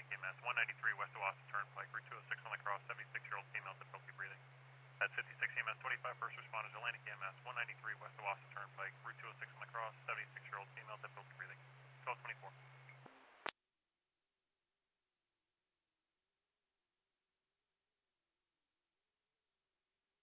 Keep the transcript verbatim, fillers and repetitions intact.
Atlantic E M S, one ninety-three West Owasso Turnpike, Route two oh six on La Crosse, seventy-six-year-old female, difficulty breathing. At fifty-six E M S, twenty-five first responders, Atlantic E M S, one ninety-three West Owasso Turnpike, Route two oh six on La Crosse, seventy-six-year-old female, difficulty breathing. twelve twenty-four.